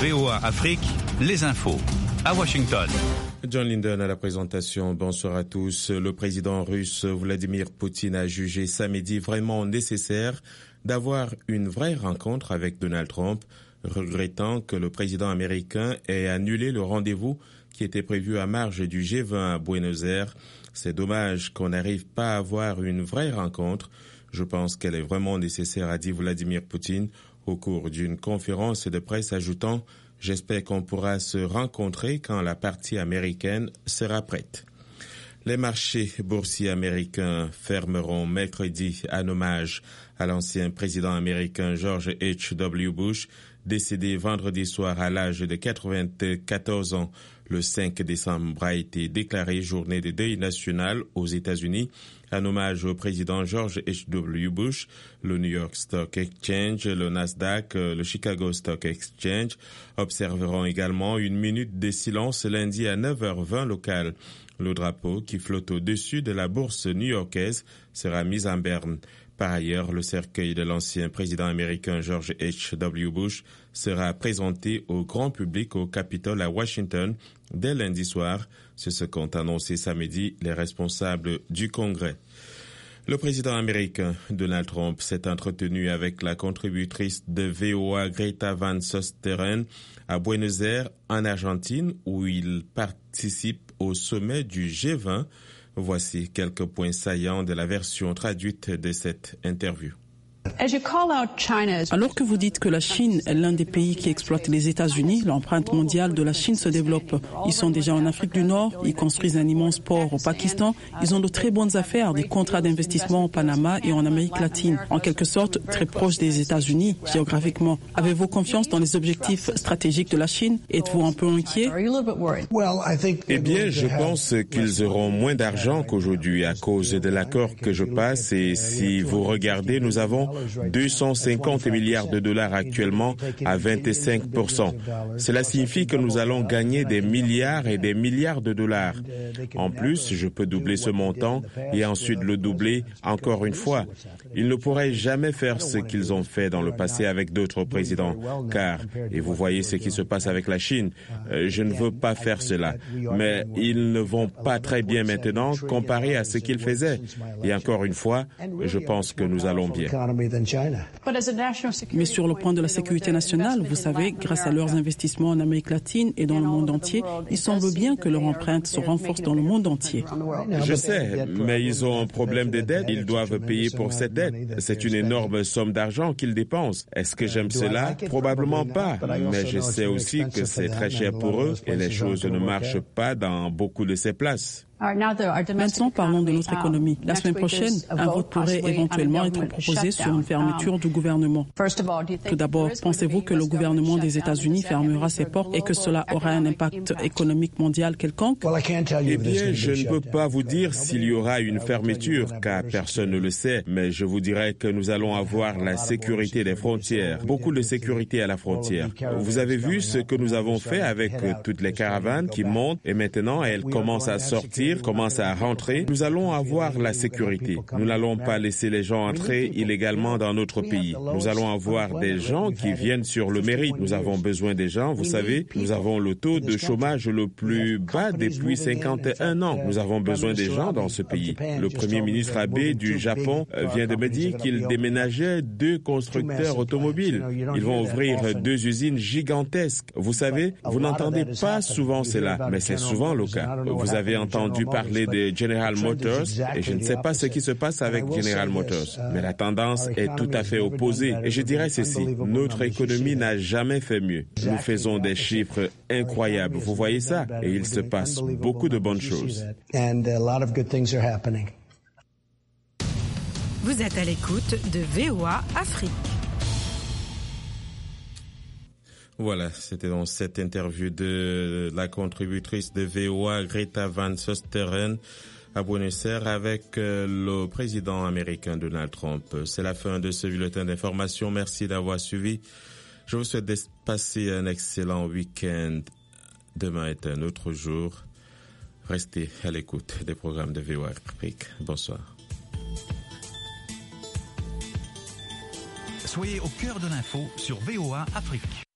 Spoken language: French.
VOA Afrique, les infos. À Washington. John Linden à la présentation. Bonsoir à tous. Le président russe Vladimir Poutine a jugé samedi vraiment nécessaire d'avoir une vraie rencontre avec Donald Trump, regrettant que le président américain ait annulé le rendez-vous qui était prévu à marge du G20 à Buenos Aires. C'est dommage qu'on n'arrive pas à avoir une vraie rencontre. Je pense qu'elle est vraiment nécessaire, a dit Vladimir Poutine au cours d'une conférence de presse, ajoutant « J'espère qu'on pourra se rencontrer quand la partie américaine sera prête ». Les marchés boursiers américains fermeront mercredi en hommage à l'ancien président américain George H.W. Bush, décédé vendredi soir à l'âge de 94 ans. Le 5 décembre a été déclaré journée de deuil national aux États-Unis en hommage au président George H.W. Bush. Le New York Stock Exchange, le Nasdaq, le Chicago Stock Exchange observeront également une minute de silence lundi à 9h20 local. Le drapeau qui flotte au-dessus de la bourse new-yorkaise sera mis en berne. Par ailleurs, le cercueil de l'ancien président américain George H.W. Bush sera présenté au grand public au Capitole à Washington dès lundi soir. C'est ce qu'ont annoncé samedi les responsables du Congrès. Le président américain Donald Trump s'est entretenu avec la contributrice de VOA Greta Van Susteren à Buenos Aires, en Argentine, où il participe au sommet du G20. Voici quelques points saillants de la version traduite de cette interview. Alors que vous dites que la Chine est l'un des pays qui exploite les États-Unis, l'empreinte mondiale de la Chine se développe. Ils sont déjà en Afrique du Nord, ils construisent un immense port au Pakistan, ils ont de très bonnes affaires, des contrats d'investissement au Panama et en Amérique latine. En quelque sorte, très proches des États-Unis, géographiquement. Avez-vous confiance dans les objectifs stratégiques de la Chine? Êtes-vous un peu inquiet? Eh bien, je pense qu'ils auront moins d'argent qu'aujourd'hui à cause de l'accord que je passe et si vous regardez, nous avons 250 milliards de dollars actuellement à 25%. Cela signifie que nous allons gagner des milliards et des milliards de dollars. En plus, je peux doubler ce montant et ensuite le doubler encore une fois. Ils ne pourraient jamais faire ce qu'ils ont fait dans le passé avec d'autres présidents, car, et vous voyez ce qui se passe avec la Chine, je ne veux pas faire cela, mais ils ne vont pas très bien maintenant comparé à ce qu'ils faisaient. Et encore une fois, je pense que nous allons bien. Mais sur le point de la sécurité nationale, vous savez, grâce à leurs investissements en Amérique latine et dans le monde entier, il semble bien que leur empreinte se renforce dans le monde entier. Je sais, mais ils ont un problème de dette. Ils doivent payer pour cette dette. C'est une énorme somme d'argent qu'ils dépensent. Est-ce que j'aime cela? Probablement pas. Mais je sais aussi que c'est très cher pour eux et les choses ne marchent pas dans beaucoup de ces places. Maintenant, parlons de notre économie. La semaine prochaine, un vote pourrait éventuellement être proposé sur une fermeture du gouvernement. Tout d'abord, pensez-vous que le gouvernement des États-Unis fermera ses portes et que cela aura un impact économique mondial quelconque? Eh bien, je ne peux pas vous dire s'il y aura une fermeture, car personne ne le sait, mais je vous dirais que nous allons avoir la sécurité des frontières, beaucoup de sécurité à la frontière. Vous avez vu ce que nous avons fait avec toutes les caravanes qui montent et maintenant elles commencent à sortir, commence à rentrer, nous allons avoir la sécurité. Nous n'allons pas laisser les gens entrer illégalement dans notre pays. Nous allons avoir des gens qui viennent sur le mérite. Nous avons besoin des gens, vous savez, nous avons le taux de chômage le plus bas depuis 51 ans. Nous avons besoin des gens dans ce pays. Le Premier ministre Abe du Japon vient de me dire qu'il déménageait 2 constructeurs automobiles. Ils vont ouvrir 2 usines gigantesques. Vous savez, vous n'entendez pas souvent cela, mais c'est souvent le cas. Vous avez entendu parler de General Motors et je ne sais pas ce qui se passe avec General Motors, mais la tendance est tout à fait opposée. Et je dirais ceci, notre économie n'a jamais fait mieux. Nous faisons des chiffres incroyables, vous voyez ça? Et il se passe beaucoup de bonnes choses. Vous êtes à l'écoute de VOA Afrique. Voilà, c'était dans cette interview de la contributrice de VOA, Greta Van Susteren, à Buenos Aires avec le président américain Donald Trump. C'est la fin de ce bulletin d'information. Merci d'avoir suivi. Je vous souhaite de passer un excellent week-end. Demain est un autre jour. Restez à l'écoute des programmes de VOA Afrique. Bonsoir. Soyez au cœur de l'info sur VOA Afrique.